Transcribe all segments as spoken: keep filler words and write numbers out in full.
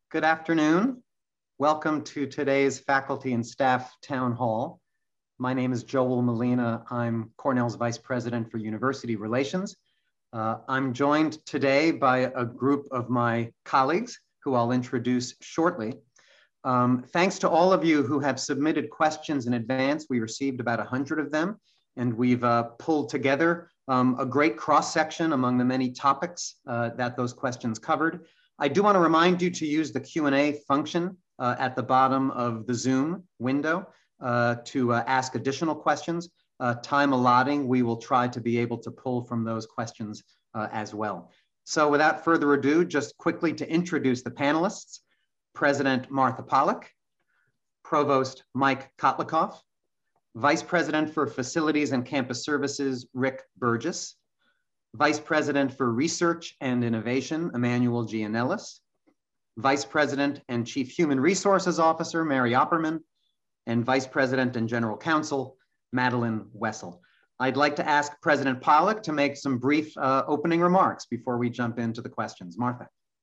Good afternoon. Welcome to today's Faculty and Staff Town Hall. My name is Joel Molina. I'm Cornell's Vice President for University Relations. Uh, I'm joined today by a group of my colleagues who I'll introduce shortly. Um, thanks to all of you who have submitted questions in advance. We received about one hundred of them, and we've uh, pulled together um, a great cross-section among the many topics uh, that those questions covered. I do want to remind you to use the Q and A function uh, at the bottom of the Zoom window uh, to uh, ask additional questions. Uh, time allotting, we will try to be able to pull from those questions uh, as well. So without further ado, just quickly to introduce the panelists: President Martha Pollack, Provost Mike Kotlikoff, Vice President for Facilities and Campus Services, Rick Burgess, Vice President for Research and Innovation, Emmanuel Gianellis, Vice President and Chief Human Resources Officer, Mary Opperman, and Vice President and General Counsel, Madeline Wessel. I'd like to ask President Pollack to make some brief uh, opening remarks before we jump into the questions. Martha.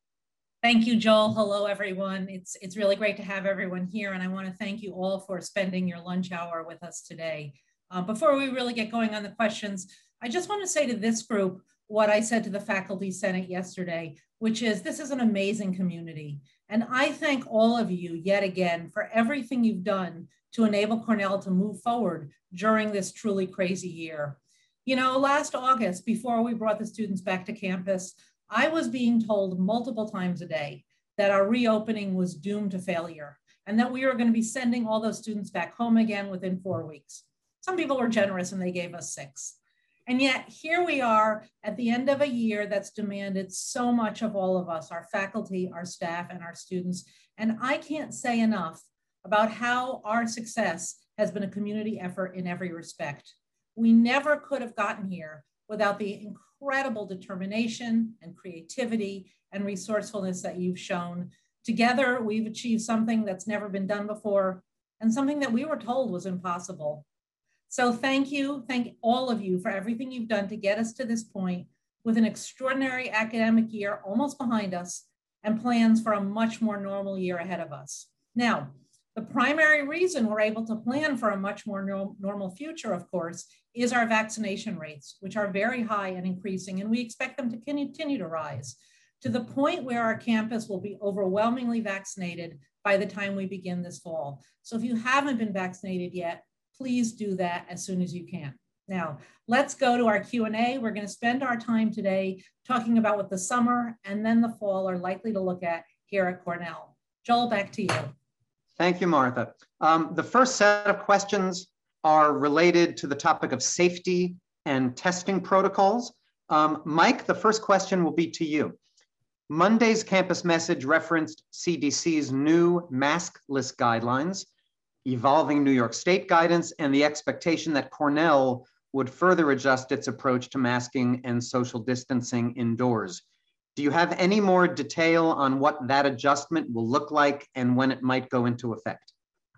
Thank you, Joel. Hello, everyone. It's, it's really great to have everyone here, and I want to thank you all for spending your lunch hour with us today. Uh, before we really get going on the questions, I just want to say to this group what I said to the Faculty Senate yesterday, which is this is an amazing community. And I thank all of you yet again for everything you've done to enable Cornell to move forward during this truly crazy year. You know, last August, before we brought the students back to campus, I was being told multiple times a day that our reopening was doomed to failure and that we were going to be sending all those students back home again within four weeks. Some people were generous and they gave us six. And yet here we are at the end of a year that's demanded so much of all of us, our faculty, our staff, and our students. And I can't say enough about how our success has been a community effort in every respect. We never could have gotten here without the incredible determination and creativity and resourcefulness that you've shown. Together, we've achieved something that's never been done before and something that we were told was impossible. So thank you, thank all of you for everything you've done to get us to this point with an extraordinary academic year almost behind us and plans for a much more normal year ahead of us. Now, the primary reason we're able to plan for a much more no normal future, of course, is our vaccination rates, which are very high and increasing, and we expect them to continue to rise to the point where our campus will be overwhelmingly vaccinated by the time we begin this fall. So if you haven't been vaccinated yet, please do that as soon as you can. Now, let's go to our Q and A. We're going to spend our time today talking about what the summer and then the fall are likely to look at here at Cornell. Joel, back to you. Thank you, Martha. Um, the first set of questions are related to the topic of safety and testing protocols. Um, Mike, the first question will be to you. Monday's campus message referenced C D C's new maskless guidelines, evolving New York State guidance, and the expectation that Cornell would further adjust its approach to masking and social distancing indoors. Do you have any more detail on what that adjustment will look like and when it might go into effect?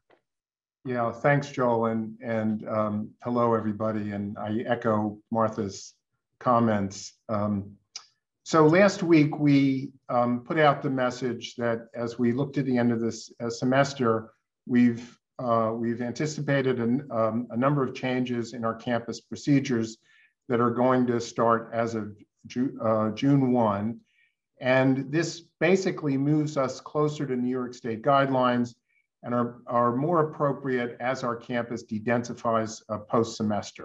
Yeah, thanks, Joel, and, and um, hello, everybody, and I echo Martha's comments. Um, so last week, we um, put out the message that as we looked at the end of this uh, semester, we've Uh, we've anticipated an, um, a number of changes in our campus procedures that are going to start as of Ju uh, June first. And this basically moves us closer to New York State guidelines and are, are more appropriate as our campus de-densifies uh, post-semester.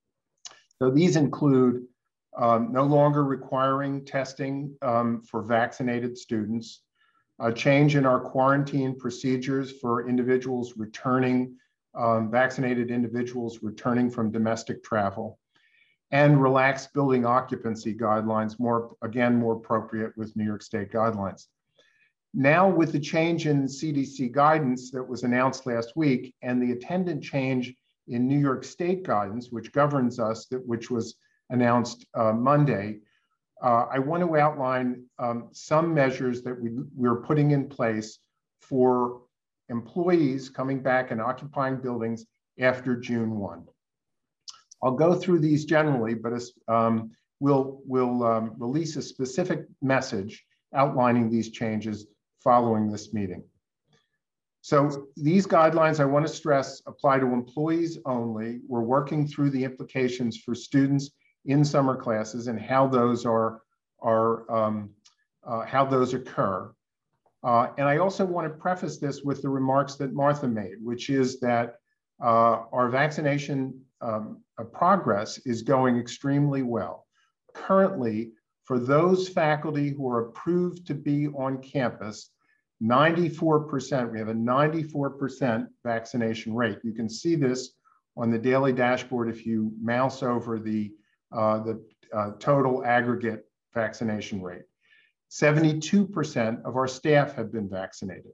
So these include um, no longer requiring testing um, for vaccinated students, a change in our quarantine procedures for individuals returning, um, vaccinated individuals returning from domestic travel, and relaxed building occupancy guidelines, more, again, more appropriate with New York State guidelines. Now, with the change in C D C guidance that was announced last week and the attendant change in New York State guidance, which governs us, that, which was announced uh, Monday, Uh, I want to outline um, some measures that we, we're putting in place for employees coming back and occupying buildings after June first. I'll go through these generally, but um, we'll, we'll um, release a specific message outlining these changes following this meeting. So these guidelines, I want to stress, apply to employees only. We're working through the implications for students in summer classes and how those are, are um, uh, how those occur. Uh, and I also want to preface this with the remarks that Martha made, which is that uh, our vaccination um, uh, progress is going extremely well. Currently, for those faculty who are approved to be on campus, ninety-four percent, we have a ninety-four percent vaccination rate. You can see this on the daily dashboard if you mouse over the, uh, the uh, total aggregate vaccination rate. seventy-two percent of our staff have been vaccinated.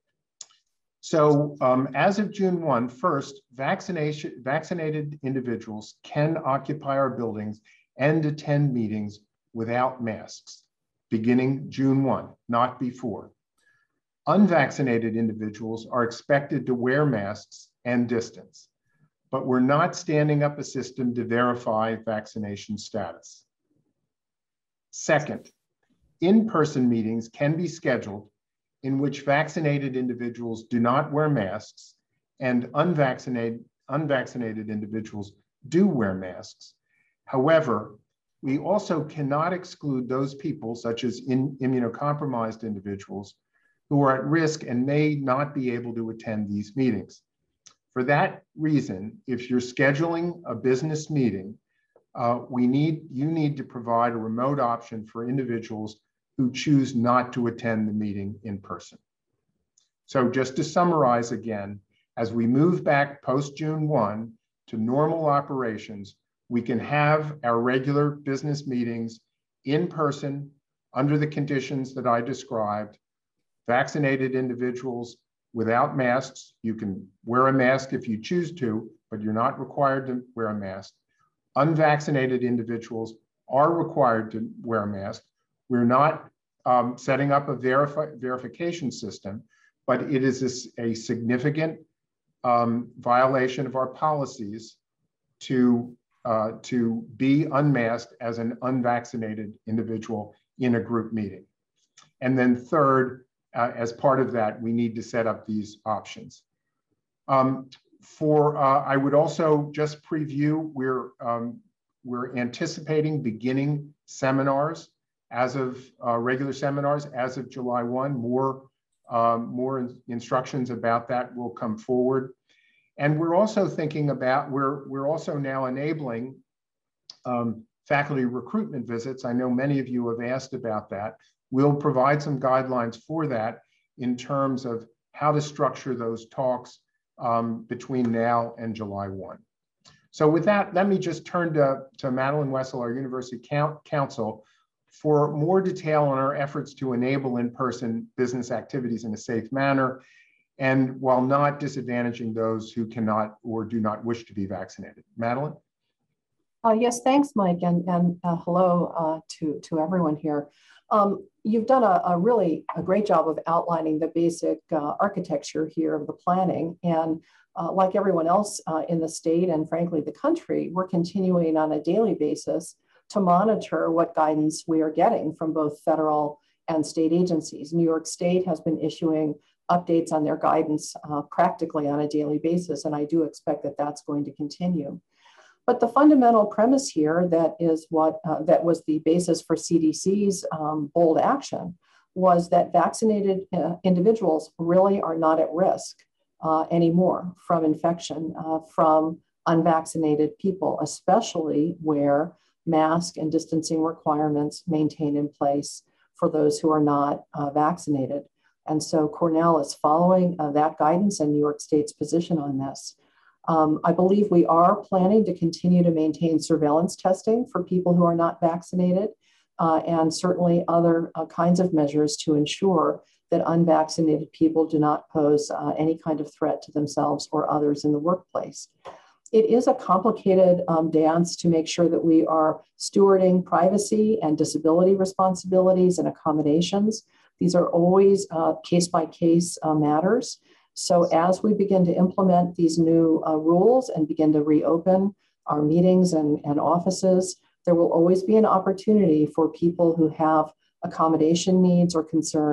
So um, as of June first, first, vaccination, vaccinated individuals can occupy our buildings and attend meetings without masks, beginning June first, not before. Unvaccinated individuals are expected to wear masks and distance, but we're not standing up a system to verify vaccination status. Second, in-person meetings can be scheduled in which vaccinated individuals do not wear masks and unvaccinated, unvaccinated individuals do wear masks. However, we also cannot exclude those people, such as in immunocompromised individuals, who are at risk and may not be able to attend these meetings. For that reason, if you're scheduling a business meeting, uh, we need, you need to provide a remote option for individuals who choose not to attend the meeting in person. So just to summarize again, as we move back post June first to normal operations, we can have our regular business meetings in person under the conditions that I described. Vaccinated individuals without masks, you can wear a mask if you choose to, but you're not required to wear a mask. Unvaccinated individuals are required to wear a mask. We're not um, setting up a verif verification system, but it is a, a significant um, violation of our policies to, uh, to be unmasked as an unvaccinated individual in a group meeting. And then third, uh, as part of that, we need to set up these options. Um, for, uh, I would also just preview, we're, um, we're anticipating beginning seminars as of uh, regular seminars as of July first. More, um, more in instructions about that will come forward. And we're also thinking about, we're, we're also now enabling um, faculty recruitment visits. I know many of you have asked about that. We'll provide some guidelines for that in terms of how to structure those talks um, between now and July first. So with that, let me just turn to, to Madeline Wessel, our University Counsel, for more detail on our efforts to enable in-person business activities in a safe manner, and while not disadvantaging those who cannot or do not wish to be vaccinated. Madeline? Uh, yes, thanks, Mike, and, and uh, hello uh, to, to everyone here. Um, you've done a, a really a great job of outlining the basic uh, architecture here of the planning. And uh, like everyone else uh, in the state and frankly the country, we're continuing on a daily basis to monitor what guidance we are getting from both federal and state agencies. New York State has been issuing updates on their guidance uh, practically on a daily basis, and I do expect that that's going to continue. But the fundamental premise here that is what uh, that was the basis for C D C's um, bold action was that vaccinated uh, individuals really are not at risk uh, anymore from infection uh, from unvaccinated people, especially where mask and distancing requirements maintain in place for those who are not uh, vaccinated. And so Cornell is following uh, that guidance and New York State's position on this. Um, I believe we are planning to continue to maintain surveillance testing for people who are not vaccinated uh, and certainly other uh, kinds of measures to ensure that unvaccinated people do not pose uh, any kind of threat to themselves or others in the workplace. It is a complicated um, dance to make sure that we are stewarding privacy and disability responsibilities and accommodations. These are always uh, case-by-case uh, matters. So as we begin to implement these new uh, rules and begin to reopen our meetings and, and offices, there will always be an opportunity for people who have accommodation needs or concerns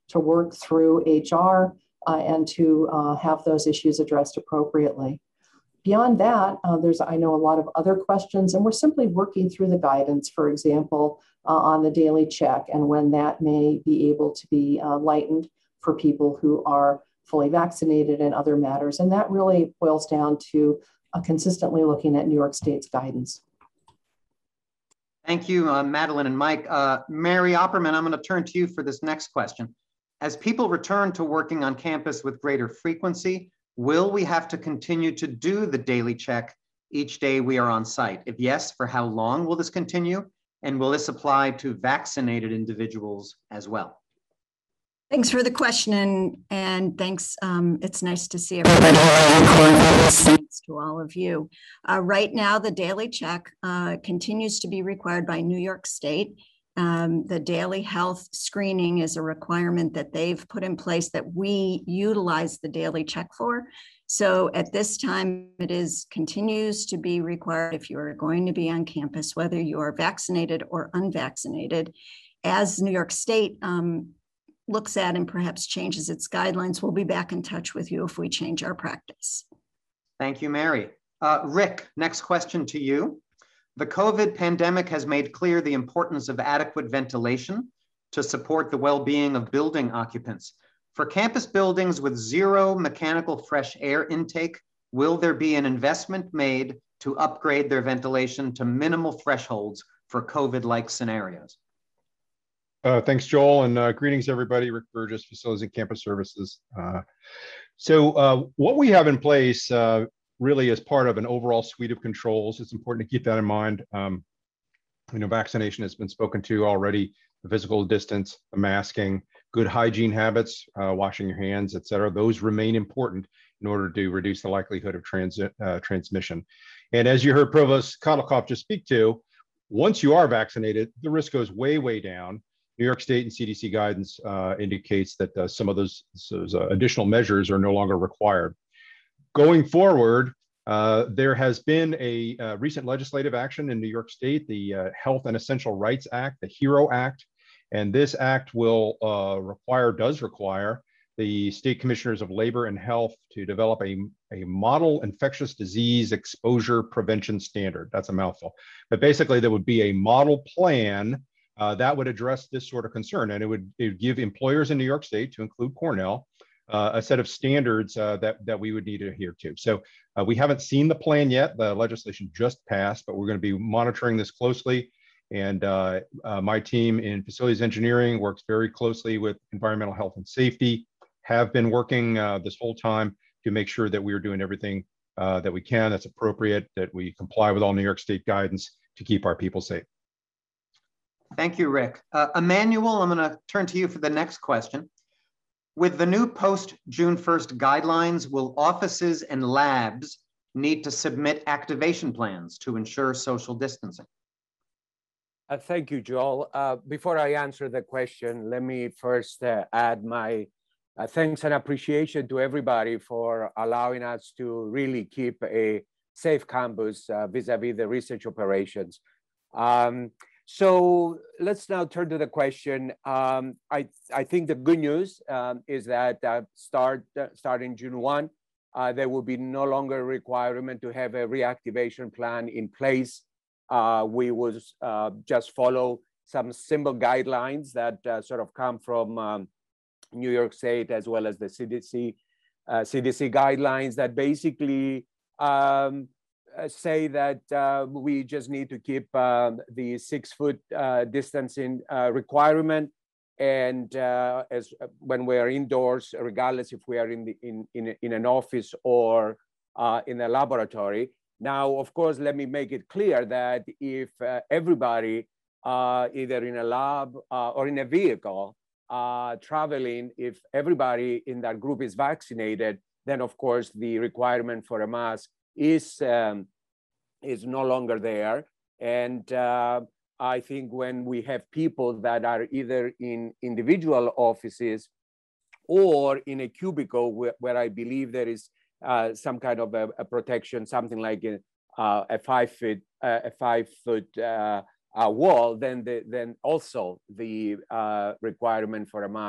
to work through H R uh, and to uh, have those issues addressed appropriately. Beyond that, uh, there's, I know, a lot of other questions, and we're simply working through the guidance, for example, uh, on the daily check and when that may be able to be uh, lightened for people who are fully vaccinated and other matters. And that really boils down to uh, consistently looking at New York State's guidance. Thank you, uh, Madeline and Mike. Uh, Mary Opperman, I'm going to turn to you for this next question. As people return to working on campus with greater frequency, will we have to continue to do the daily check each day we are on site? If yes, for how long will this continue? And will this apply to vaccinated individuals as well? Thanks for the question, and, and thanks. Um, it's nice to see everybody. Thanks to all of you. Uh, right now, the daily check uh, continues to be required by New York State. Um, the daily health screening is a requirement that they've put in place that we utilize the daily check for. So at this time, it is continues to be required if you are going to be on campus, whether you are vaccinated or unvaccinated. As New York State um, looks at and perhaps changes its guidelines, we'll be back in touch with you if we change our practice. Thank you, Mary. Uh, Rick, next question to you. The COVID pandemic has made clear the importance of adequate ventilation to support the well-being of building occupants. For campus buildings with zero mechanical fresh air intake, will there be an investment made to upgrade their ventilation to minimal thresholds for COVID-like scenarios? Uh, thanks, Joel, and uh, greetings, everybody. Rick Burgess, Facilities and Campus Services. Uh, so uh, what we have in place uh, really is part of an overall suite of controls. It's important to keep that in mind. Um, you know, vaccination has been spoken to already, the physical distance, the masking, good hygiene habits, uh, washing your hands, et cetera. Those remain important in order to reduce the likelihood of transit, uh, transmission. And as you heard Provost Kotelkoff just speak to, once you are vaccinated, the risk goes way, way down. New York State and C D C guidance uh, indicates that uh, some of those, those uh, additional measures are no longer required. Going forward, uh, there has been a uh, recent legislative action in New York State, the uh, Health and Essential Rights Act, the HERO Act, and this act will uh, require, does require, the state commissioners of labor and health to develop a, a model infectious disease exposure prevention standard. That's a mouthful. But basically, there would be a model plan uh, that would address this sort of concern. And it would, it would give employers in New York State, to include Cornell, uh, a set of standards uh, that, that we would need to adhere to. So uh, we haven't seen the plan yet. The legislation just passed, but we're going to be monitoring this closely. And uh, uh, my team in facilities engineering works very closely with environmental health and safety, have been working uh, this whole time to make sure that we are doing everything uh, that we can that's appropriate, that we comply with all New York State guidance to keep our people safe. Thank you, Rick. Uh, Emmanuel, I'm going to turn to you for the next question. With the new post-June first guidelines, will offices and labs need to submit activation plans to ensure social distancing? Uh, thank you, Joel. Uh, before I answer the question, let me first uh, add my uh, thanks and appreciation to everybody for allowing us to really keep a safe campus uh, vis-a-vis the research operations. Um, so let's now turn to the question. Um, I, I think the good news um, is that uh, start, uh, starting June first, uh, there will be no longer a requirement to have a reactivation plan in place. Uh, we will uh, just follow some simple guidelines that uh, sort of come from um, New York State as well as the C D C, uh, C D C guidelines that basically um, say that uh, we just need to keep uh, the six foot uh, distancing uh, requirement. And uh, as when we are indoors, regardless if we are in, the, in, in, in an office or uh, in a laboratory. Now, of course, let me make it clear that if uh, everybody, uh, either in a lab uh, or in a vehicle, uh, traveling, if everybody in that group is vaccinated, then of course the requirement for a mask is, um, is no longer there. And uh, I think when we have people that are either in individual offices or in a cubicle where, where I believe there is Uh, some kind of a, a protection, something like a, uh, a five foot, uh, a five foot uh, uh, wall, then the, then also the uh, requirement for a mask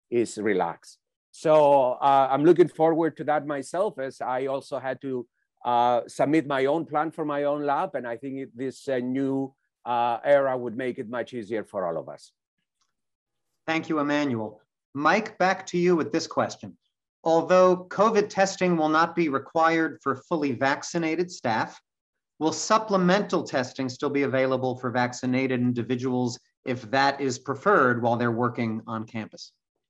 is relaxed. So uh, I'm looking forward to that myself, as I also had to uh, submit my own plan for my own lab. And I think it, this uh, new uh, era would make it much easier for all of us. Thank you, Emmanuel. Mike, back to you with this question. Although COVID testing will not be required for fully vaccinated staff, will supplemental testing still be available for vaccinated individuals if that is preferred while they're working on campus?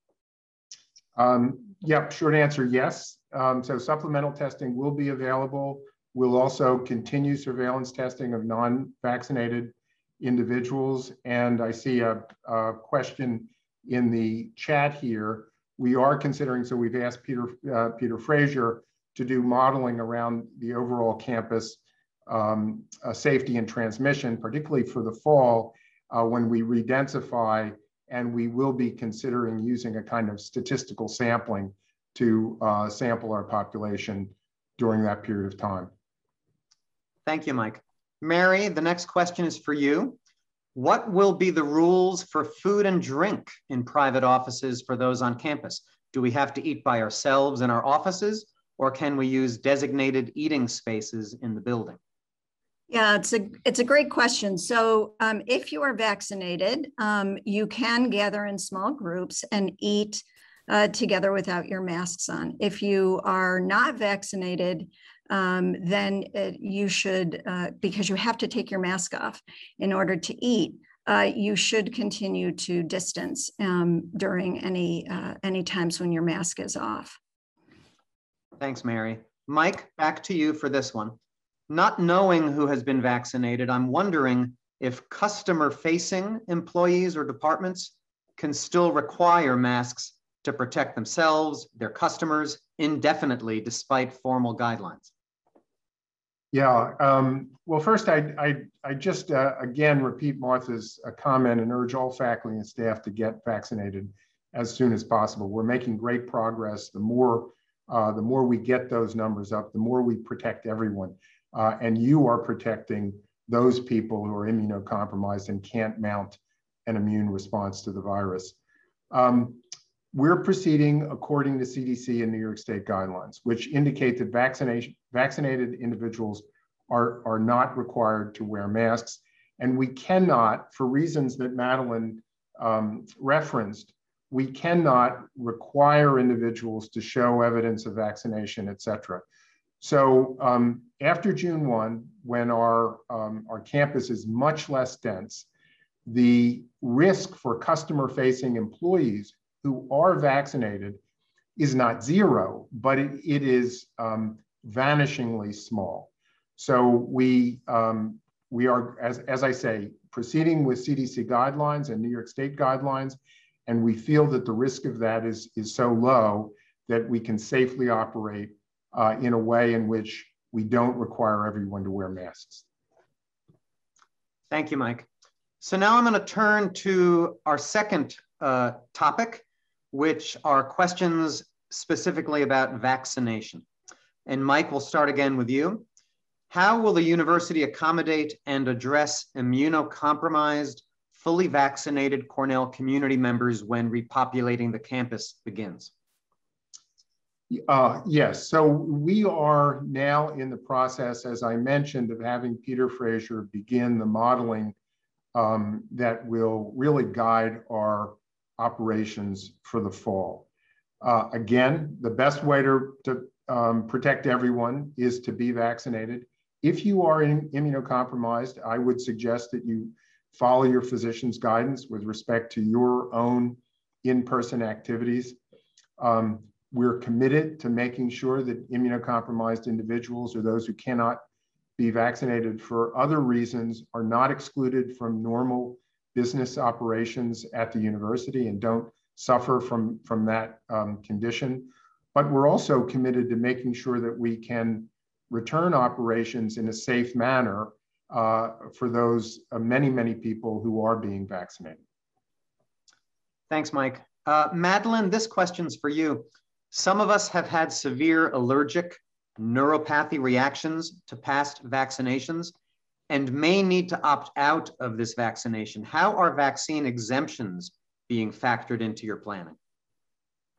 Um, yeah, short answer, yes. Um, so supplemental testing will be available. We'll also continue surveillance testing of non-vaccinated individuals. And I see a, a question in the chat here. We are considering, so we've asked Peter, uh, Peter Frazier to do modeling around the overall campus um, uh, safety and transmission, particularly for the fall uh, when we redensify, and we will be considering using a kind of statistical sampling to uh, sample our population during that period of time. Thank you, Mike. Mary, the next question is for you. What will be the rules for food and drink in private offices for those on campus? Do we have to eat by ourselves in our offices, or can we use designated eating spaces in the building? Yeah, it's a it's a great question. So um, if you are vaccinated, um, you can gather in small groups and eat uh, together without your masks on. If you are not vaccinated, um, then it, you should, uh, because you have to take your mask off in order to eat, uh, you should continue to distance um, during any uh, any times when your mask is off. Thanks, Mary. Mike, back to you for this one. Not knowing who has been vaccinated, I'm wondering if customer-facing employees or departments can still require masks to protect themselves, their customers, indefinitely, despite formal guidelines. Yeah, um, well, first, I, I, I just, uh, again, repeat Martha's uh, comment and urge all faculty and staff to get vaccinated as soon as possible. We're making great progress. The more, uh, the more we get those numbers up, the more we protect everyone. Uh, and you are protecting those people who are immunocompromised and can't mount an immune response to the virus. Um, we're proceeding according to C D C and New York State guidelines, which indicate that vaccination, vaccinated individuals are, are not required to wear masks. And we cannot, for reasons that Madeline um, referenced, we cannot require individuals to show evidence of vaccination, et cetera. So um, after June first, when our, um, our campus is much less dense, the risk for customer-facing employees who are vaccinated is not zero, but it, it is um, vanishingly small. So we, um, we are, as, as I say, proceeding with C D C guidelines and New York State guidelines, and we feel that the risk of that is, is so low that we can safely operate Uh, in a way in which we don't require everyone to wear masks. Thank you, Mike. So now I'm going to turn to our second uh, topic, which are questions specifically about vaccination. And Mike, we'll start again with you. How will the university accommodate and address immunocompromised, fully vaccinated Cornell community members when repopulating the campus begins? Uh, yes, so we are now in the process, as I mentioned, of having Peter Frazier begin the modeling um, that will really guide our operations for the fall. Uh, again, the best way to, to um, protect everyone is to be vaccinated. If you are in, immunocompromised, I would suggest that you follow your physician's guidance with respect to your own in-person activities. Um, We're committed to making sure that immunocompromised individuals or those who cannot be vaccinated for other reasons are not excluded from normal business operations at the university and don't suffer from, from that um, condition. But we're also committed to making sure that we can return operations in a safe manner uh, for those uh, many, many people who are being vaccinated. Thanks, Mike. Uh, Madeline, this question's for you. Some of us have had severe allergic neuropathy reactions to past vaccinations and may need to opt out of this vaccination. How are vaccine exemptions being factored into your planning?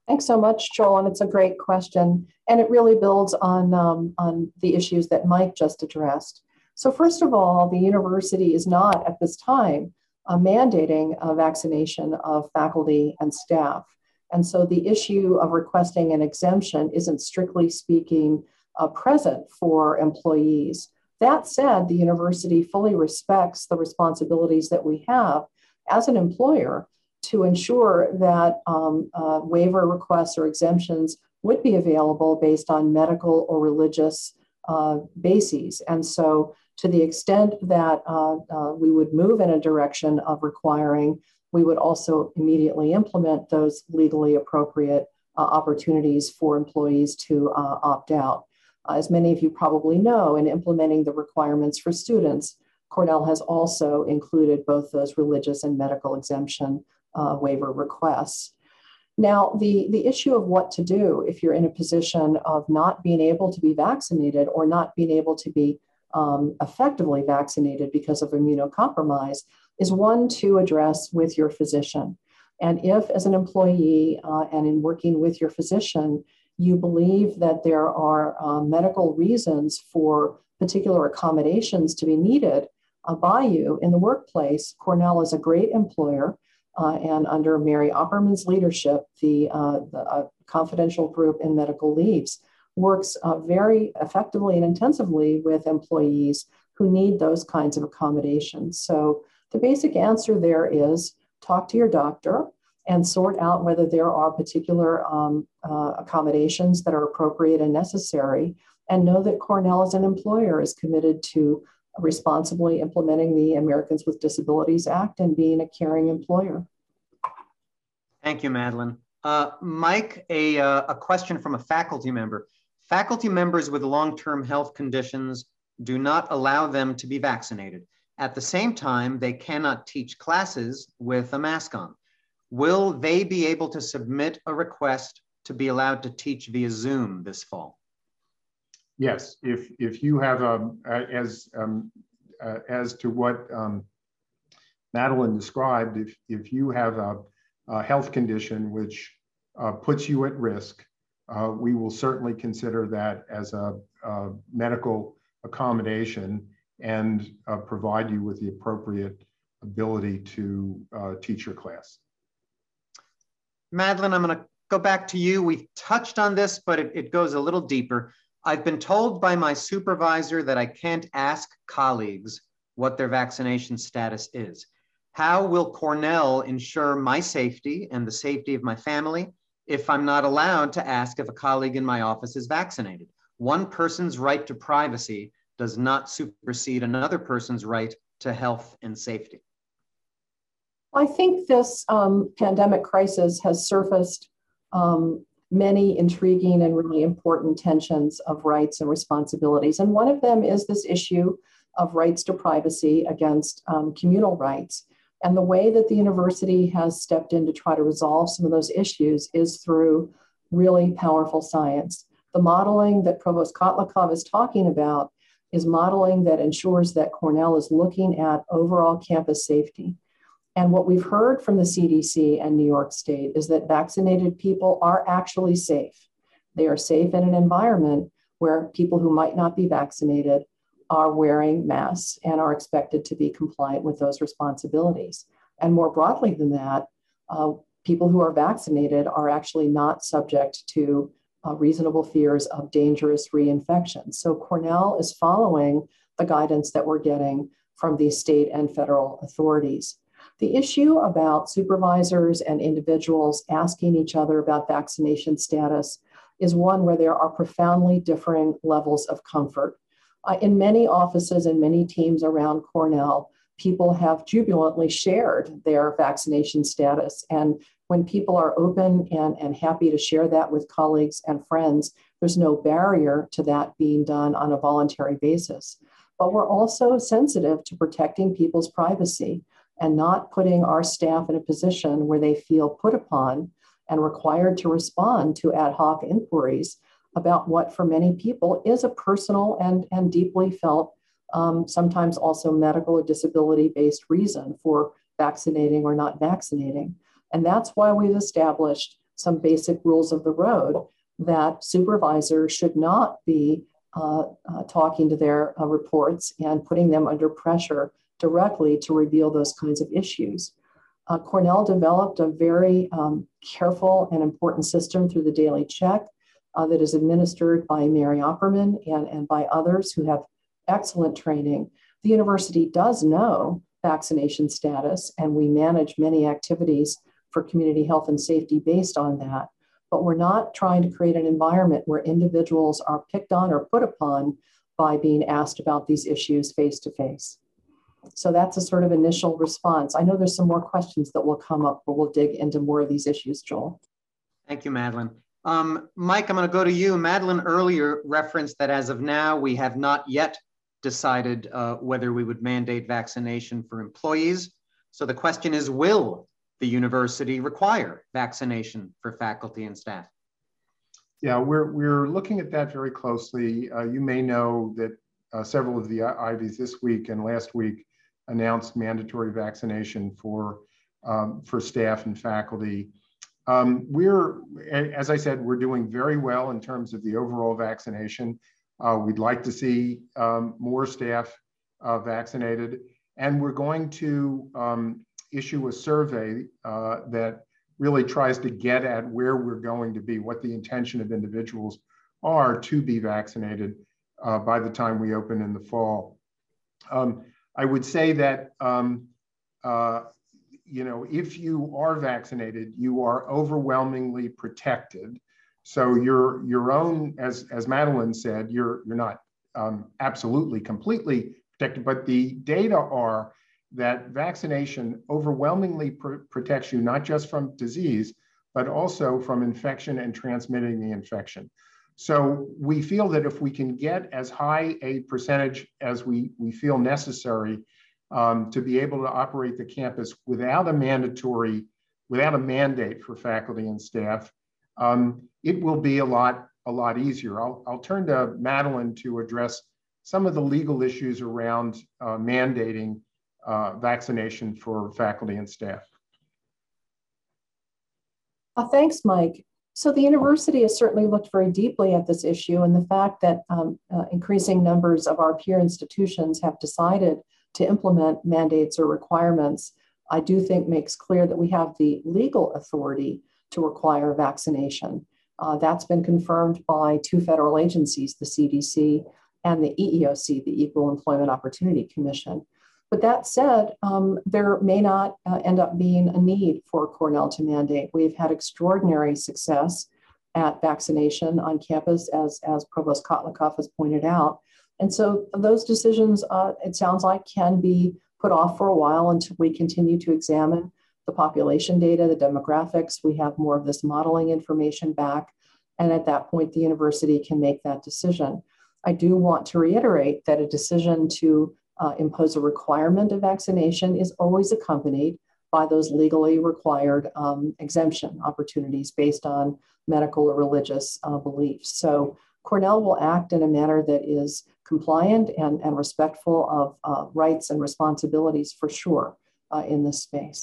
Thanks so much, Joel, and it's a great question. And it really builds on, um, on the issues that Mike just addressed. So first of all, the university is not at this time uh, mandating a vaccination of faculty and staff. And so the issue of requesting an exemption isn't strictly speaking uh, present for employees. That said, the university fully respects the responsibilities that we have as an employer to ensure that um, uh, waiver requests or exemptions would be available based on medical or religious uh, bases. And so to the extent that uh, uh, we would move in a direction of requiring, we would also immediately implement those legally appropriate uh, opportunities for employees to uh, opt out. Uh, as many of you probably know, in implementing the requirements for students, Cornell has also included both those religious and medical exemption uh, waiver requests. Now, the, the issue of what to do if you're in a position of not being able to be vaccinated or not being able to be um, effectively vaccinated because of immunocompromise is one to address with your physician. And if, as an employee uh, and in working with your physician, you believe that there are uh, medical reasons for particular accommodations to be needed uh, by you in the workplace, Cornell is a great employer. Uh, and under Mary Opperman's leadership, the, uh, the uh, confidential group in medical leaves works uh, very effectively and intensively with employees who need those kinds of accommodations. So the basic answer there is talk to your doctor and sort out whether there are particular um, uh, accommodations that are appropriate and necessary, and know that Cornell as an employer is committed to responsibly implementing the Americans with Disabilities Act and being a caring employer. Thank you, Madeline. Uh, Mike, a, uh, a question from a faculty member. Faculty members with long-term health conditions do not allow them to be vaccinated. At the same time, they cannot teach classes with a mask on. Will they be able to submit a request to be allowed to teach via Zoom this fall? Yes, if if you have a, as um, uh, as to what um, Madeline described, if if you have a, a health condition which uh, puts you at risk, uh, we will certainly consider that as a, a medical accommodation and uh, provide you with the appropriate ability to uh, teach your class. Madeline, I'm going to go back to you. We've touched on this, but it, it goes a little deeper. I've been told by my supervisor that I can't ask colleagues what their vaccination status is. How will Cornell ensure my safety and the safety of my family if I'm not allowed to ask if a colleague in my office is vaccinated? One person's right to privacy does not supersede another person's right to health and safety. I think this um, pandemic crisis has surfaced um, many intriguing and really important tensions of rights and responsibilities. And one of them is this issue of rights to privacy against um, communal rights. And the way that the university has stepped in to try to resolve some of those issues is through really powerful science. The modeling that Provost Kotlikov is talking about is modeling that ensures that Cornell is looking at overall campus safety. And what we've heard from the C D C and New York State is that vaccinated people are actually safe. They are safe in an environment where people who might not be vaccinated are wearing masks and are expected to be compliant with those responsibilities. And more broadly than that, uh, people who are vaccinated are actually not subject to uh, reasonable fears of dangerous reinfection. So Cornell is following the guidance that we're getting from the state and federal authorities. The issue about supervisors and individuals asking each other about vaccination status is one where there are profoundly differing levels of comfort. Uh, in many offices and many teams around Cornell, people have jubilantly shared their vaccination status. And when people are open and, and happy to share that with colleagues and friends, there's no barrier to that being done on a voluntary basis. But we're also sensitive to protecting people's privacy and not putting our staff in a position where they feel put upon and required to respond to ad hoc inquiries about what for many people is a personal and, and deeply felt, um, sometimes also medical or disability-based reason for vaccinating or not vaccinating. And that's why we've established some basic rules of the road that supervisors should not be uh, uh, talking to their uh, reports and putting them under pressure directly to reveal those kinds of issues. Uh, Cornell developed a very um, careful and important system through the Daily Check uh, that is administered by Mary Opperman and, and by others who have excellent training. The university does know vaccination status, and we manage many activities for community health and safety based on that. But we're not trying to create an environment where individuals are picked on or put upon by being asked about these issues face to face. So that's a sort of initial response. I know there's some more questions that will come up, but we'll dig into more of these issues, Joel. Thank you, Madeline. Um, Mike, I'm going to go to you. Madeline earlier referenced that as of now, we have not yet decided uh, whether we would mandate vaccination for employees. So the question is, will the university require vaccination for faculty and staff? Yeah, we're, we're looking at that very closely. Uh, you may know that uh, several of the I Vs this week and last week announced mandatory vaccination for, um, for staff and faculty. Um, we're, as I said, we're doing very well in terms of the overall vaccination. Uh, we'd like to see um, more staff uh, vaccinated, and we're going to um, issue a survey uh, that really tries to get at where we're going to be, what the intention of individuals are to be vaccinated uh, by the time we open in the fall. Um, I would say that, um, uh, you know, if you are vaccinated, you are overwhelmingly protected. So your, your own, as, as Madeline said, you're, you're not um, absolutely completely protected, but the data are that vaccination overwhelmingly pr protects you not just from disease, but also from infection and transmitting the infection. So we feel that if we can get as high a percentage as we, we feel necessary um, to be able to operate the campus without a mandatory, without a mandate for faculty and staff, um, it will be a lot, a lot easier. I'll, I'll turn to Madeline to address some of the legal issues around uh, mandating Uh, vaccination for faculty and staff. Uh, thanks, Mike. So the university has certainly looked very deeply at this issue, and the fact that um, uh, increasing numbers of our peer institutions have decided to implement mandates or requirements, I do think makes clear that we have the legal authority to require vaccination. Uh, that's been confirmed by two federal agencies, the C D C and the E E O C, the Equal Employment Opportunity Commission. But that said, um, there may not uh, end up being a need for Cornell to mandate. We've had extraordinary success at vaccination on campus, as, as Provost Kotlikoff has pointed out. And so those decisions, uh, it sounds like, can be put off for a while until we continue to examine the population data, the demographics. We have more of this modeling information back. And at that point, the university can make that decision. I do want to reiterate that a decision to Uh, impose a requirement of vaccination is always accompanied by those legally required um, exemption opportunities based on medical or religious uh, beliefs. So Cornell will act in a manner that is compliant and, and respectful of uh, rights and responsibilities for sure uh, in this space.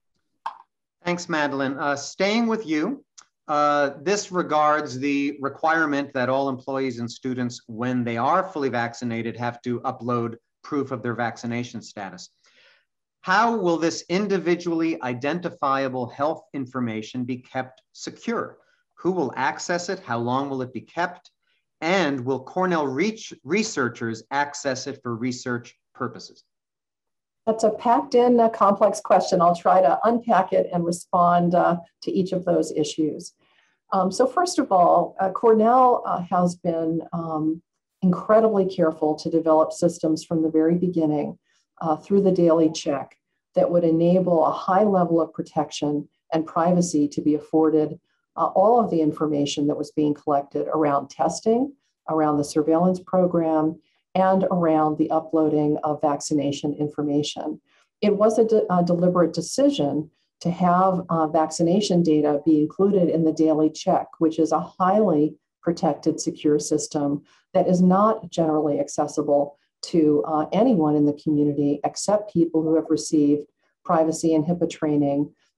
Thanks, Madeline. Uh, staying with you, uh, this regards the requirement that all employees and students, when they are fully vaccinated, have to upload proof of their vaccination status. How will this individually identifiable health information be kept secure? Who will access it? How long will it be kept? And will Cornell reach researchers access it for research purposes? That's a packed in uh, complex question. I'll try to unpack it and respond uh, to each of those issues. Um, so first of all, uh, Cornell uh, has been um, incredibly careful to develop systems from the very beginning uh, through the Daily Check that would enable a high level of protection and privacy to be afforded uh, all of the information that was being collected around testing, around the surveillance program, and around the uploading of vaccination information. It was a, de a deliberate decision to have uh, vaccination data be included in the Daily Check, which is a highly protected, secure system that is not generally accessible to uh, anyone in the community except people who have received privacy and HIPAA training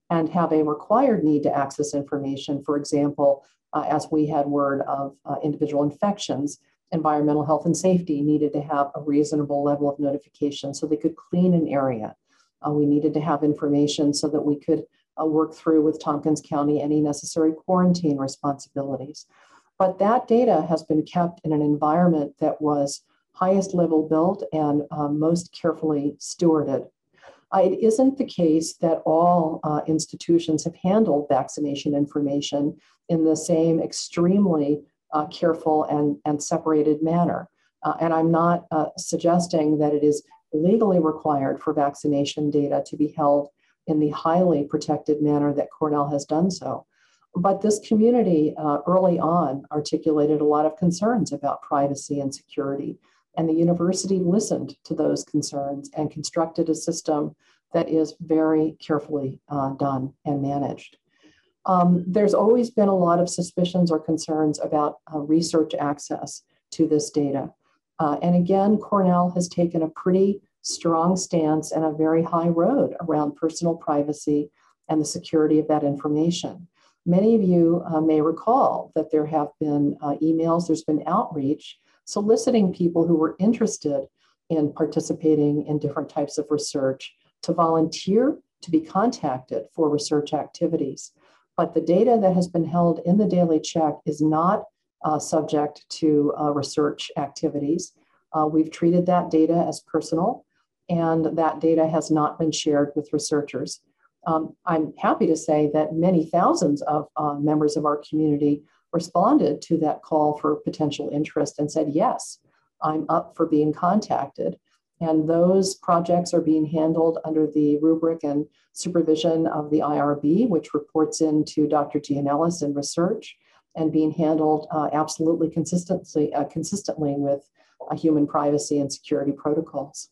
and have a required need to access information. For example, uh, as we had word of uh, individual infections, environmental health and safety needed to have a reasonable level of notification so they could clean an area. Uh, we needed to have information so that we could uh, work through with Tompkins County any necessary quarantine responsibilities. But that data has been kept in an environment that was highest level built and uh, most carefully stewarded. Uh, it isn't the case that all uh, institutions have handled vaccination information in the same extremely uh, careful and, and separated manner. Uh, and I'm not uh, suggesting that it is legally required for vaccination data to be held in the highly protected manner that Cornell has done so. But this community uh, early on articulated a lot of concerns about privacy and security. And the university listened to those concerns and constructed a system that is very carefully uh, done and managed. Um, there's always been a lot of suspicions or concerns about uh, research access to this data. Uh, and again, Cornell has taken a pretty strong stance and a very high road around personal privacy and the security of that information. Many of you uh, may recall that there have been uh, emails, there's been outreach soliciting people who were interested in participating in different types of research to volunteer to be contacted for research activities. But the data that has been held in the Daily Check is not uh, subject to uh, research activities. Uh, we've treated that data as personal, and that data has not been shared with researchers. Um, I'm happy to say that many thousands of uh, members of our community responded to that call for potential interest and said, yes, I'm up for being contacted. And those projects are being handled under the rubric and supervision of the I R B, which reports into Doctor Gianellis in research, and being handled uh, absolutely consistently, uh, consistently with uh, human privacy and security protocols.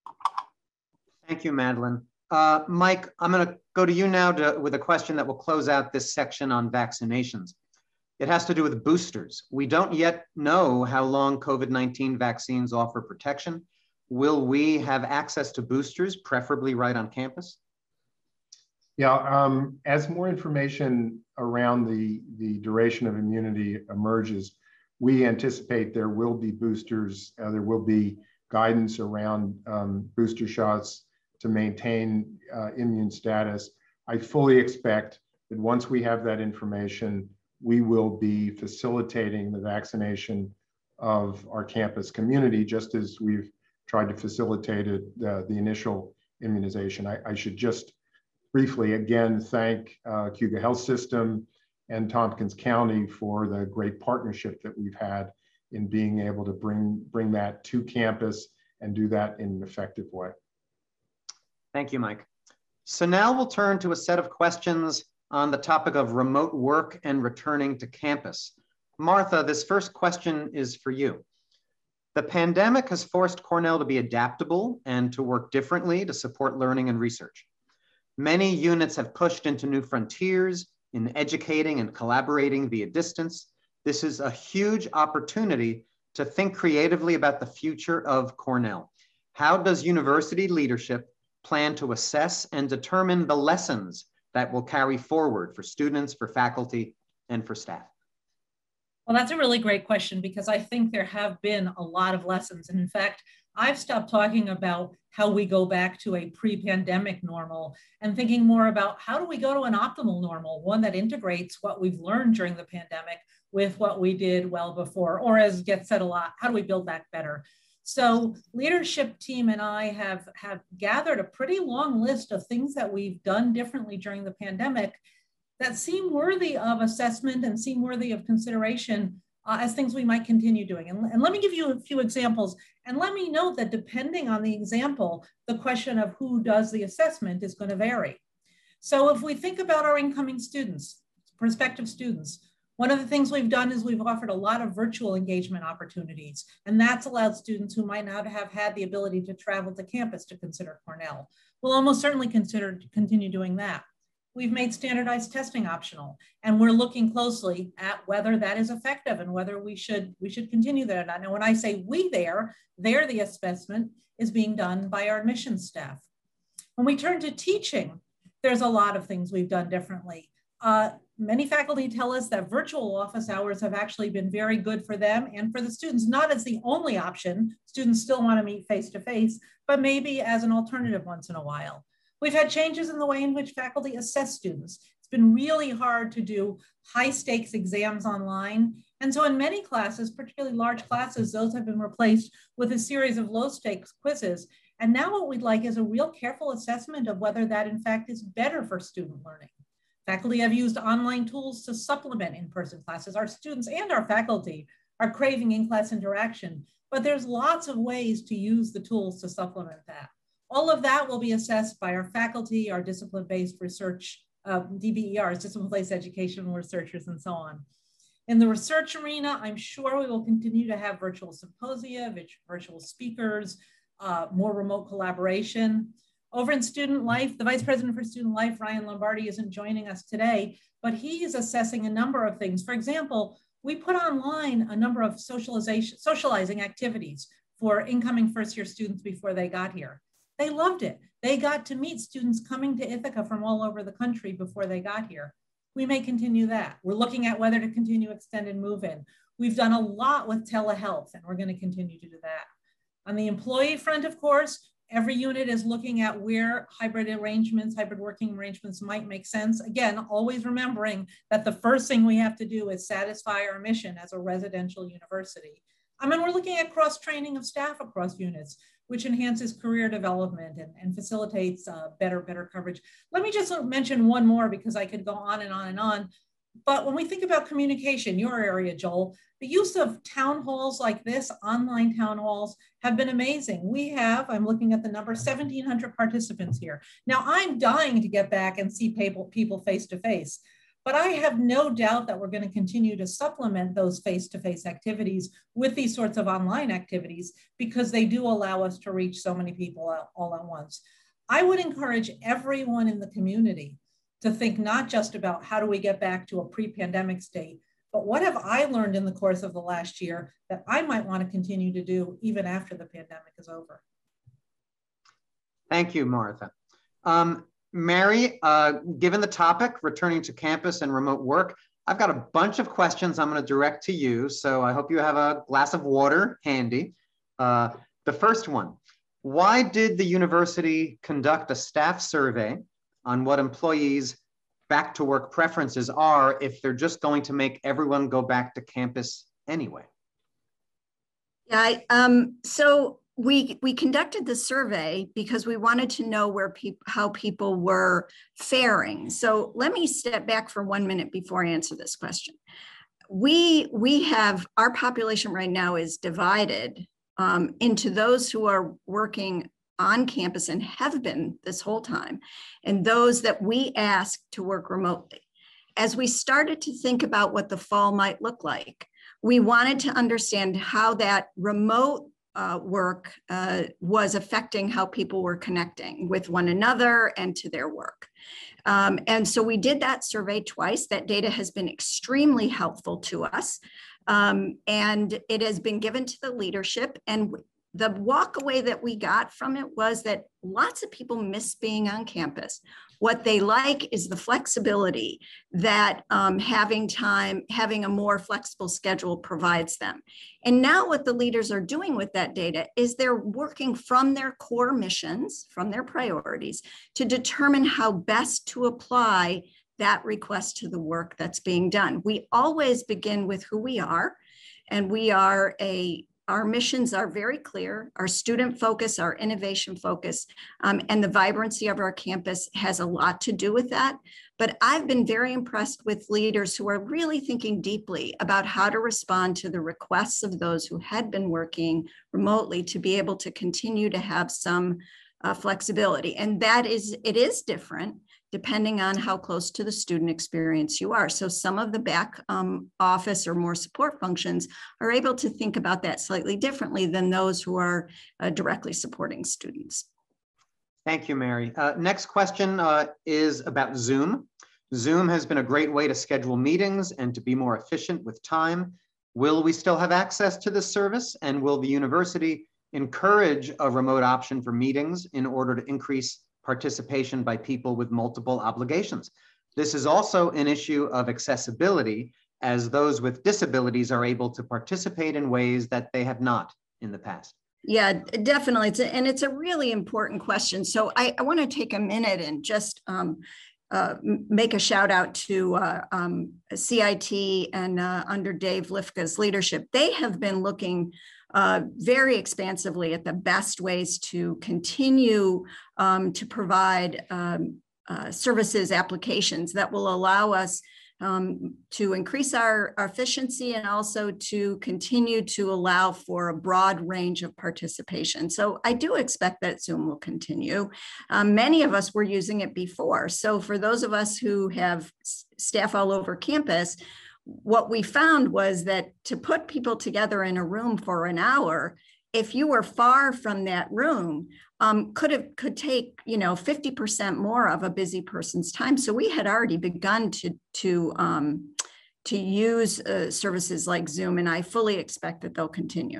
Thank you, Madeline. Uh, Mike, I'm going to go to you now to, with a question that will close out this section on vaccinations. It has to do with boosters. We don't yet know how long COVID nineteen vaccines offer protection. Will we have access to boosters, preferably right on campus? Yeah, um, as more information around the, the duration of immunity emerges, we anticipate there will be boosters, uh, there will be guidance around um, booster shots to maintain uh, immune status. I fully expect that once we have that information, we will be facilitating the vaccination of our campus community, just as we've tried to facilitate it, uh, the initial immunization. I, I should just briefly again thank uh, Cayuga Health System and Tompkins County for the great partnership that we've had in being able to bring, bring that to campus and do that in an effective way. Thank you, Mike. So now we'll turn to a set of questions on the topic of remote work and returning to campus. Martha, this first question is for you. The pandemic has forced Cornell to be adaptable and to work differently to support learning and research. Many units have pushed into new frontiers in educating and collaborating via distance. This is a huge opportunity to think creatively about the future of Cornell. How does university leadership plan to assess and determine the lessons that will carry forward for students, for faculty, and for staff? Well, that's a really great question, because I think there have been a lot of lessons. And in fact, I've stopped talking about how we go back to a pre-pandemic normal and thinking more about how do we go to an optimal normal, one that integrates what we've learned during the pandemic with what we did well before, or as gets said a lot, how do we build back better? So leadership team and I have, have gathered a pretty long list of things that we've done differently during the pandemic that seem worthy of assessment and seem worthy of consideration uh, as things we might continue doing. And, and let me give you a few examples. And let me note that depending on the example, the question of who does the assessment is going to vary. So if we think about our incoming students, prospective students, one of the things we've done is we've offered a lot of virtual engagement opportunities, and that's allowed students who might not have had the ability to travel to campus to consider Cornell. We'll almost certainly consider continue doing that. We've made standardized testing optional, and we're looking closely at whether that is effective and whether we should, we should continue that. Now, when I say we there, there the assessment is being done by our admissions staff. When we turn to teaching, there's a lot of things we've done differently. Uh, many faculty tell us that virtual office hours have actually been very good for them and for the students, not as the only option. Students still want to meet face-to-face, but maybe as an alternative once in a while. We've had changes in the way in which faculty assess students. It's been really hard to do high stakes exams online. And so in many classes, particularly large classes, those have been replaced with a series of low stakes quizzes. And now what we'd like is a real careful assessment of whether that in fact is better for student learning. Faculty have used online tools to supplement in-person classes. Our students and our faculty are craving in-class interaction, but there's lots of ways to use the tools to supplement that. All of that will be assessed by our faculty, our discipline-based research, uh, D B E Rs, discipline-based educational researchers, and so on. In the research arena, I'm sure we will continue to have virtual symposia, virtual speakers, uh, more remote collaboration. Over in student life, the Vice President for Student Life, Ryan Lombardi, isn't joining us today, but he is assessing a number of things. For example, we put online a number of socialization, socializing activities for incoming first-year students before they got here. They loved it. They got to meet students coming to Ithaca from all over the country before they got here. We may continue that. We're looking at whether to continue extended move-in. We've done a lot with telehealth, and we're going to continue to do that. On the employee front, of course, every unit is looking at where hybrid arrangements, hybrid working arrangements might make sense. Again, always remembering that the first thing we have to do is satisfy our mission as a residential university. I mean, we're looking at cross-training of staff across units, which enhances career development and, and facilitates uh, better, better coverage. Let me just mention one more because I could go on and on and on. But when we think about communication, your area, Joel, the use of town halls like this, online town halls, have been amazing. We have, I'm looking at the number, seventeen hundred participants here. Now, I'm dying to get back and see people, people face to face, but I have no doubt that we're going to continue to supplement those face-to-face activities with these sorts of online activities because they do allow us to reach so many people all at once. I would encourage everyone in the community to think not just about how do we get back to a pre-pandemic state, but what have I learned in the course of the last year that I might want to continue to do even after the pandemic is over. Thank you, Martha. Um, Mary, uh, given the topic, returning to campus and remote work, I've got a bunch of questions I'm going to direct to you, so I hope you have a glass of water handy. Uh, the first one, why did the university conduct a staff survey on what employees' back to work preferences are if they're just going to make everyone go back to campus anyway? Yeah, I, um, so we we conducted the survey because we wanted to know where people how people were faring. So let me step back for one minute before I answer this question. We we have our population right now is divided um, into those who are working on campus and have been this whole time, and those that we asked to work remotely. As we started to think about what the fall might look like, we wanted to understand how that remote uh, work uh, was affecting how people were connecting with one another and to their work. Um, and so we did that survey twice. That data has been extremely helpful to us. Um, and it has been given to the leadership, and the walk away that we got from it was that lots of people miss being on campus. What they like is the flexibility that um, having time, having a more flexible schedule provides them. And now what the leaders are doing with that data is they're working from their core missions, from their priorities, to determine how best to apply that request to the work that's being done. We always begin with who we are, and we are a Our missions are very clear, our student focus, our innovation focus, um, and the vibrancy of our campus has a lot to do with that. But I've been very impressed with leaders who are really thinking deeply about how to respond to the requests of those who had been working remotely to be able to continue to have some uh, flexibility. And that is, it is different depending on how close to the student experience you are. So some of the back um, office or more support functions are able to think about that slightly differently than those who are uh, directly supporting students. Thank you, Mary. Uh, next question uh, is about Zoom. Zoom has been a great way to schedule meetings and to be more efficient with time. Will we still have access to this service, and will the university encourage a remote option for meetings in order to increase participation by people with multiple obligations. This is also an issue of accessibility, as those with disabilities are able to participate in ways that they have not in the past. Yeah, definitely. It's a, and it's a really important question. So I, I want to take a minute and just um, uh, make a shout out to uh, um, C I T and uh, under Dave Lifka's leadership. They have been looking uh, very expansively at the best ways to continue um, to provide um, uh, services applications that will allow us Um, to increase our, our efficiency and also to continue to allow for a broad range of participation. So I do expect that Zoom will continue. Um, many of us were using it before. So for those of us who have staff all over campus, what we found was that to put people together in a room for an hour, if you were far from that room, um, could have could take you know fifty percent more of a busy person's time. So we had already begun to to um, to use uh, services like Zoom, and I fully expect that they'll continue.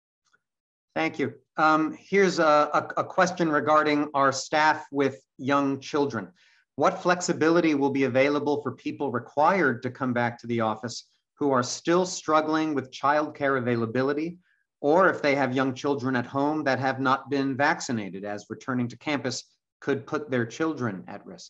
Thank you. Um, here's a, a, a question regarding our staff with young children. What flexibility will be available for people required to come back to the office who are still struggling with childcare availability, or if they have young children at home that have not been vaccinated, as returning to campus could put their children at risk?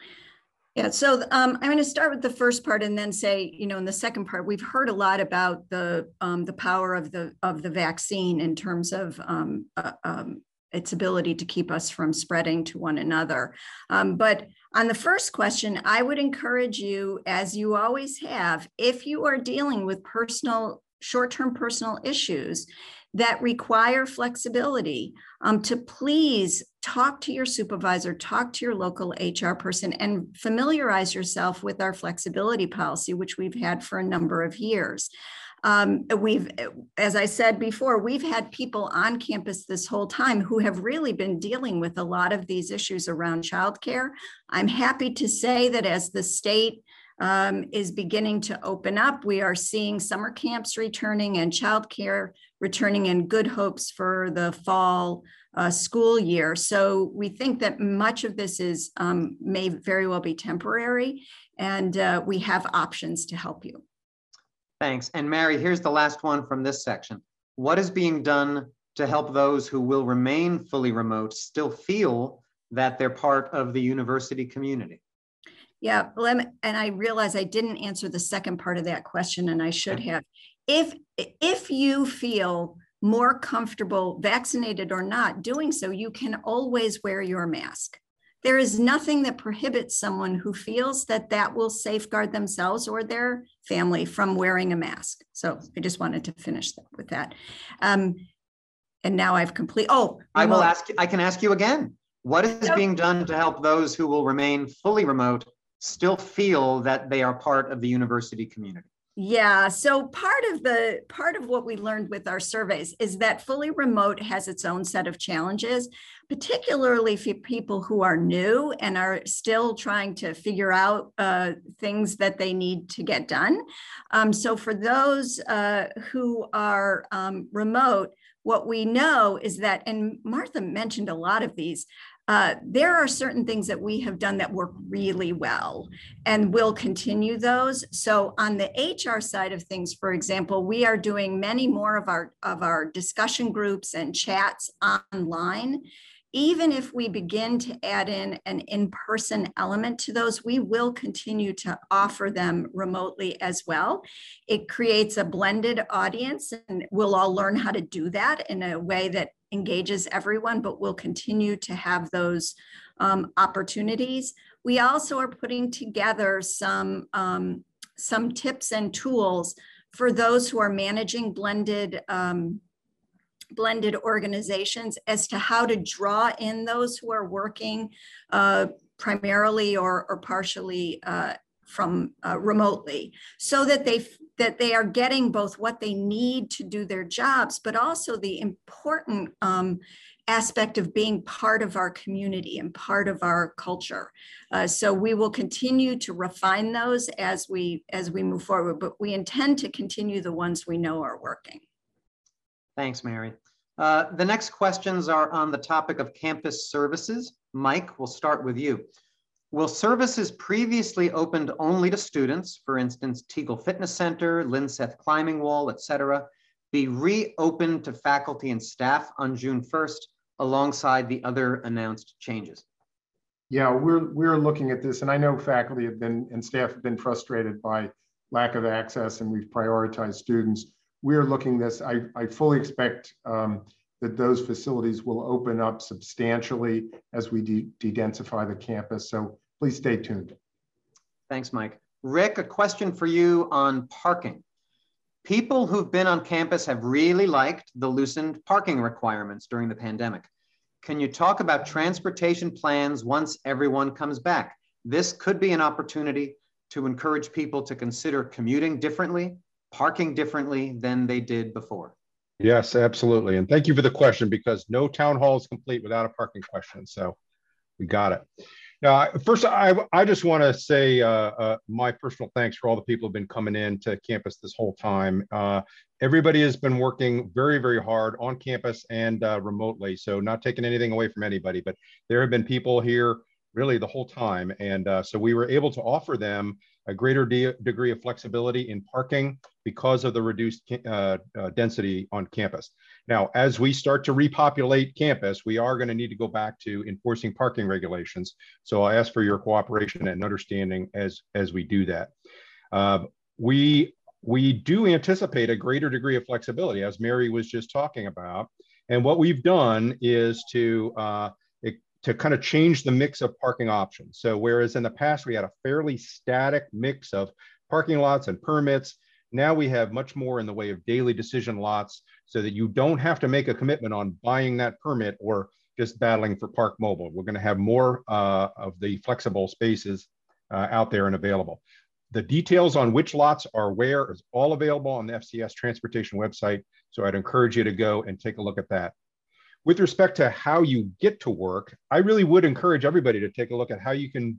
Yeah, so um, I'm going to start with the first part and then say, you know, in the second part, we've heard a lot about the um, the power of the of the vaccine in terms of um, uh, um, its ability to keep us from spreading to one another. Um, but on the first question, I would encourage you, as you always have, if you are dealing with personal short-term personal issues that require flexibility, um, to please talk to your supervisor, talk to your local H R person, and familiarize yourself with our flexibility policy, which we've had for a number of years. Um, we've, as I said before, we've had people on campus this whole time who have really been dealing with a lot of these issues around childcare. I'm happy to say that as the state Um, is beginning to open up, we are seeing summer camps returning and childcare returning, in good hopes for the fall uh, school year. So we think that much of this is um, may very well be temporary, and uh, we have options to help you. Thanks. And Mary, here's the last one from this section. What is being done to help those who will remain fully remote still feel that they're part of the university community? Yeah, and I realize I didn't answer the second part of that question, and I should have. If, if you feel more comfortable, vaccinated or not, doing so, you can always wear your mask. There is nothing that prohibits someone who feels that that will safeguard themselves or their family from wearing a mask. So I just wanted to finish that with that. Um, and now I've complete, oh. I will ask, I can ask you again. What is Yep. being done to help those who will remain fully remote still feel that they are part of the university community? Yeah, so part of the part of what we learned with our surveys is that fully remote has its own set of challenges, particularly for people who are new and are still trying to figure out uh, things that they need to get done. Um, so for those uh, who are um, remote, what we know is that, and Martha mentioned a lot of these, Uh, there are certain things that we have done that work really well, and we'll continue those. So on the H R side of things, for example, we are doing many more of our, of our discussion groups and chats online. Even if we begin to add in an in-person element to those, we will continue to offer them remotely as well. It creates a blended audience, and we'll all learn how to do that in a way that engages everyone, but we'll continue to have those um, opportunities. We also are putting together some, um, some tips and tools for those who are managing blended um, blended organizations as to how to draw in those who are working uh, primarily or, or partially uh, from uh, remotely, so that they that they are getting both what they need to do their jobs, but also the important um, aspect of being part of our community and part of our culture. Uh, so we will continue to refine those as we as we move forward, but we intend to continue the ones we know are working. Thanks, Mary. Uh, the next questions are on the topic of campus services. Mike, we'll start with you. Will services previously opened only to students, for instance, Teagle Fitness Center, Linseth Climbing Wall, et cetera, be reopened to faculty and staff on June first alongside the other announced changes? Yeah, we're, we're looking at this, and I know faculty have been and staff have been frustrated by lack of access, and we've prioritized students. We're looking this, I, I fully expect um, that those facilities will open up substantially as we de de-densify the campus. So please stay tuned. Thanks, Mike. Rick, a question for you on parking. People who've been on campus have really liked the loosened parking requirements during the pandemic. Can you talk about transportation plans once everyone comes back? This could be an opportunity to encourage people to consider commuting differently, parking differently than they did before. Yes, absolutely. And thank you for the question, because no town hall is complete without a parking question. So we got it. Now, first, I, I just want to say uh, uh, my personal thanks for all the people who've been coming in to campus this whole time. Uh, everybody has been working very, very hard on campus and uh, remotely. So not taking anything away from anybody, but there have been people here really the whole time. And uh, so we were able to offer them a greater de degree of flexibility in parking because of the reduced uh, uh, density on campus. Now, as we start to repopulate campus, we are going to need to go back to enforcing parking regulations. So I ask for your cooperation and understanding as, as we do that. Uh, we, we do anticipate a greater degree of flexibility, as Mary was just talking about. And what we've done is to uh, to kind of change the mix of parking options. So whereas in the past we had a fairly static mix of parking lots and permits, now we have much more in the way of daily decision lots so that you don't have to make a commitment on buying that permit or just battling for Park Mobile. We're gonna have more uh, of the flexible spaces uh, out there and available. The details on which lots are where is all available on the F C S transportation website. So I'd encourage you to go and take a look at that. With respect to how you get to work, I really would encourage everybody to take a look at how you can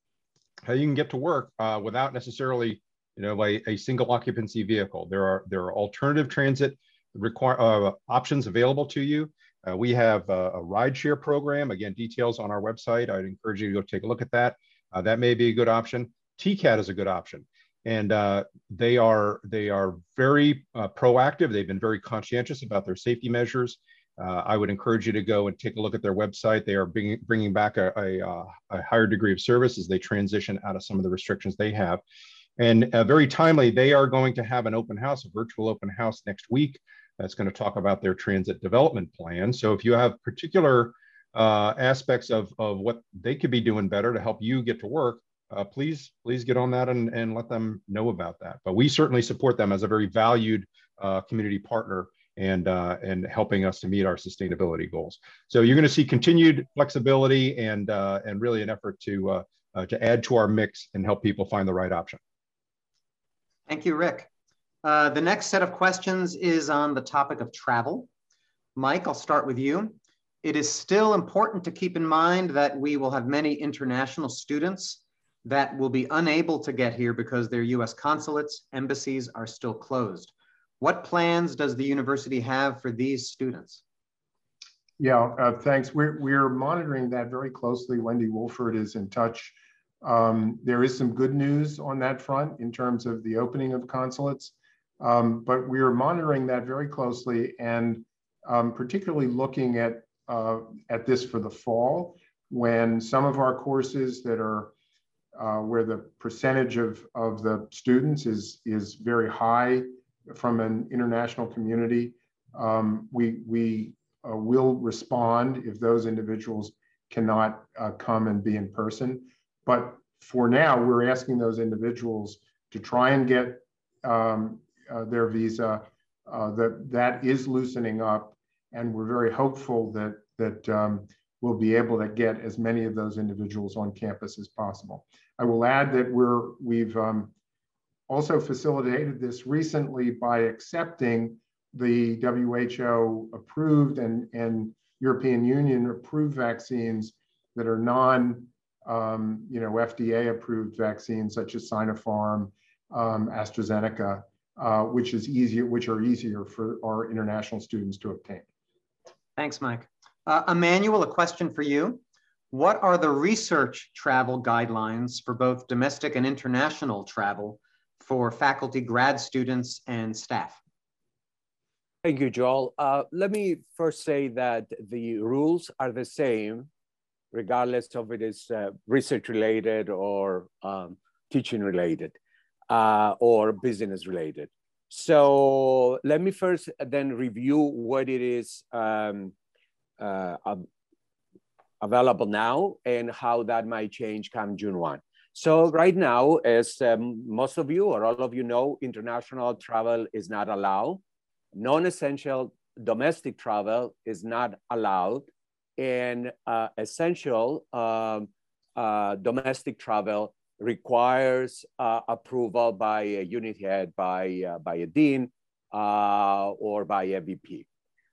how you can get to work uh, without necessarily, you know, like a single occupancy vehicle. There are there are alternative transit require uh, options available to you. Uh, we have a, a rideshare program. Again, details on our website. I'd encourage you to go take a look at that. Uh, that may be a good option. T CAT is a good option, and uh, they are they are very uh, proactive. They've been very conscientious about their safety measures. Uh, I would encourage you to go and take a look at their website. They are bringing, bringing back a, a, a higher degree of service as they transition out of some of the restrictions they have. And uh, very timely, they are going to have an open house, a virtual open house next week. That's going to talk about their transit development plan. So if you have particular uh, aspects of, of what they could be doing better to help you get to work, uh, please, please get on that and, and let them know about that. But we certainly support them as a very valued uh, community partner and uh, and helping us to meet our sustainability goals. So you're going to see continued flexibility and uh, and really an effort to uh, uh, to add to our mix and help people find the right option. Thank you, Rick. Uh, the next set of questions is on the topic of travel. Mike, I'll start with you. It is still important to keep in mind that we will have many international students that will be unable to get here because their U S consulates, embassies are still closed. What plans does the university have for these students? Yeah, uh, thanks. We're, we're monitoring that very closely. Wendy Wolford is in touch. Um, there is some good news on that front in terms of the opening of consulates, um, but we're monitoring that very closely and um, particularly looking at, uh, at this for the fall, when some of our courses that are uh, where the percentage of, of the students is, is very high from an international community, um, we, we uh, will respond if those individuals cannot uh, come and be in person. But for now, we're asking those individuals to try and get um, uh, their visa. Uh, that, that is loosening up, and we're very hopeful that, that um, we'll be able to get as many of those individuals on campus as possible. I will add that we're, we've um, also facilitated this recently by accepting the W H O approved and, and European Union approved vaccines that are non, um, you know, F D A approved vaccines such as Sinopharm, um, AstraZeneca, uh, which is easier, which are easier for our international students to obtain. Thanks, Mike. Uh, Emmanuel, a question for you. what are the research travel guidelines for both domestic and international travel for faculty, grad students, and staff? Thank you, Joel. Uh, let me first say that the rules are the same, regardless of it is uh, research related or um, teaching related uh, or business related. So let me first then review what it is um, uh, available now and how that might change come June first. So right now, as um, most of you or all of you know, international travel is not allowed. Non-essential domestic travel is not allowed, and uh, essential um, uh, domestic travel requires uh, approval by a unit head, by, uh, by a dean, uh, or by a V P.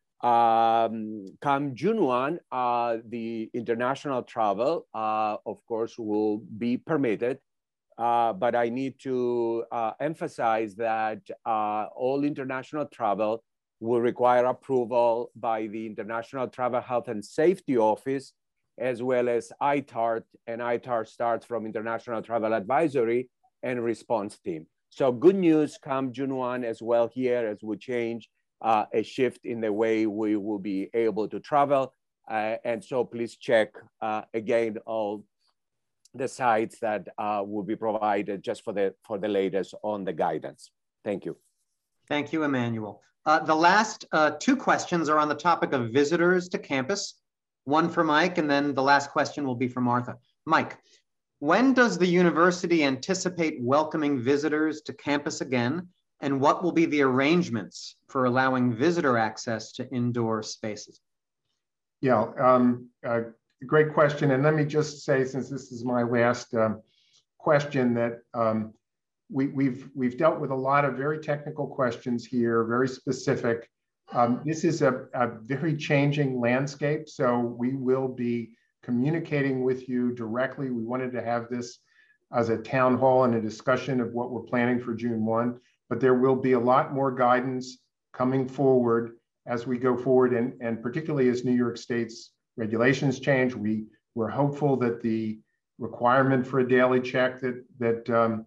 Um, come June first, uh, the international travel, uh, of course, will be permitted. Uh, but I need to uh, emphasize that uh, all international travel will require approval by the International Travel Health and Safety Office, as well as I TART, and I TART starts from International Travel Advisory and Response Team. So good news come June first as well here, as we change uh, a shift in the way we will be able to travel. Uh, and so please check uh, again all the sites that uh, will be provided just for the, for the latest on the guidance. Thank you. Thank you, Emmanuel. Uh, the last uh, two questions are on the topic of visitors to campus. One for Mike, and then the last question will be for Martha. Mike, when does the university anticipate welcoming visitors to campus again? And what will be the arrangements for allowing visitor access to indoor spaces? Yeah, um, uh, great question. And let me just say, since this is my last um, question, that um, we, we've, we've dealt with a lot of very technical questions here, very specific. Um, this is a, a very changing landscape, so we will be communicating with you directly. We wanted to have this as a town hall and a discussion of what we're planning for June first, but there will be a lot more guidance coming forward as we go forward, and, and particularly as New York State's regulations change. We, we're hopeful that the requirement for a daily check that, that um,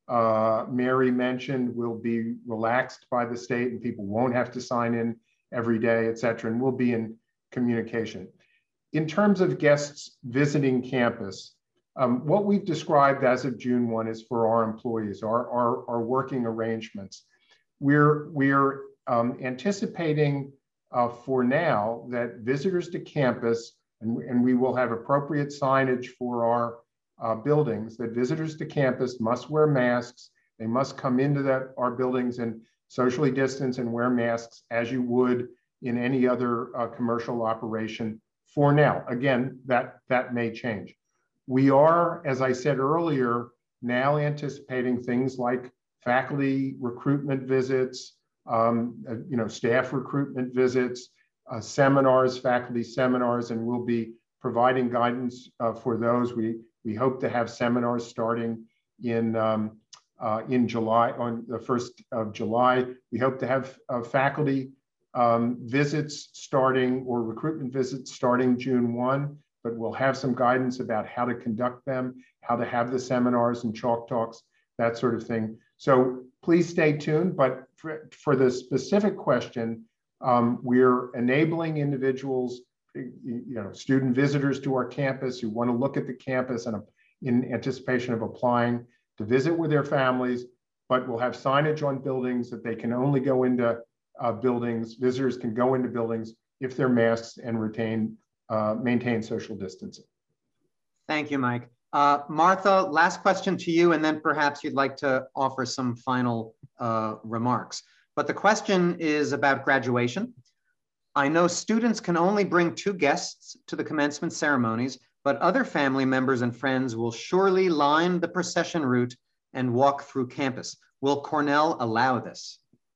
uh, Mary mentioned will be relaxed by the state, and people won't have to sign in every day, et cetera, and we'll be in communication. In terms of guests visiting campus, um, what we've described as of June first is for our employees, our, our, our working arrangements. We're, we're um, anticipating uh, for now that visitors to campus, and, and we will have appropriate signage for our uh, buildings, that visitors to campus must wear masks. They must come into that, our buildings and socially distance and wear masks as you would in any other uh, commercial operation for now. Again, that, that may change. We are, as I said earlier, now anticipating things like faculty recruitment visits, um, uh, you know, staff recruitment visits, uh, seminars, faculty seminars, and we'll be providing guidance uh, for those. We, we hope to have seminars starting in, um, uh, in July, on the first of July. We hope to have uh, faculty um, visits starting, or recruitment visits starting June first, but we'll have some guidance about how to conduct them, how to have the seminars and chalk talks, that sort of thing. So please stay tuned, but for, for the specific question, um, we're enabling individuals, you know, student visitors to our campus who want to look at the campus and in anticipation of applying to visit with their families, but we'll have signage on buildings that they can only go into uh, buildings, visitors can go into buildings if they're masked and retain, uh, maintain social distancing. Thank you, Mike. Uh, Martha, last question to you, and then perhaps you'd like to offer some final uh, remarks. But the question is about graduation. I know students can only bring two guests to the commencement ceremonies, but other family members and friends will surely line the procession route and walk through campus. Will Cornell allow this?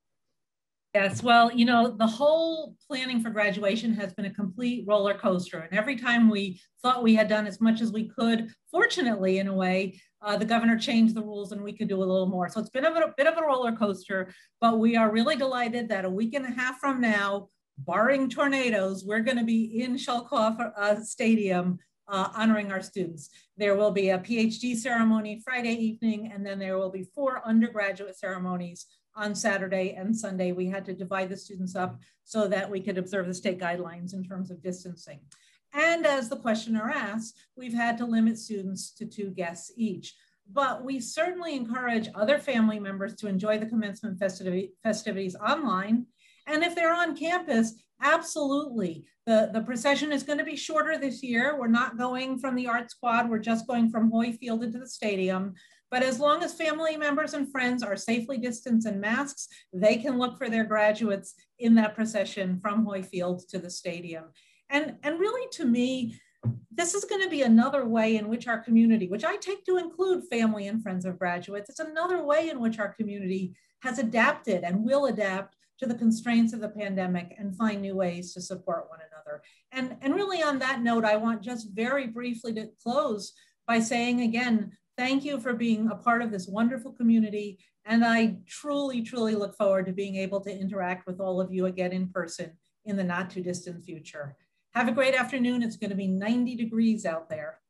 Yes, well, you know, the whole planning for graduation has been a complete roller coaster. And every time we thought we had done as much as we could, fortunately, in a way, uh, the governor changed the rules and we could do a little more. So it's been a, a bit of a roller coaster, but we are really delighted that a week and a half from now, barring tornadoes, we're going to be in Shelkoff uh, Stadium uh, honoring our students. There will be a PhD ceremony Friday evening, and then there will be four undergraduate ceremonies on Saturday and Sunday. We had to divide the students up so that we could observe the state guidelines in terms of distancing. And as the questioner asked, we've had to limit students to two guests each. But we certainly encourage other family members to enjoy the commencement festivity, festivities online. And if they're on campus, absolutely. The, the procession is going to be shorter this year. We're not going from the art squad. We're just going from Hoy Field into the stadium. But as long as family members and friends are safely distanced and masks, they can look for their graduates in that procession from Hoy Field to the stadium. And, and really, to me, this is going to be another way in which our community, which I take to include family and friends of graduates, it's another way in which our community has adapted and will adapt to the constraints of the pandemic and find new ways to support one another. And, and really on that note, I want just very briefly to close by saying again, thank you for being a part of this wonderful community. And I truly, truly look forward to being able to interact with all of you again in person in the not too distant future. Have a great afternoon. It's going to be ninety degrees out there.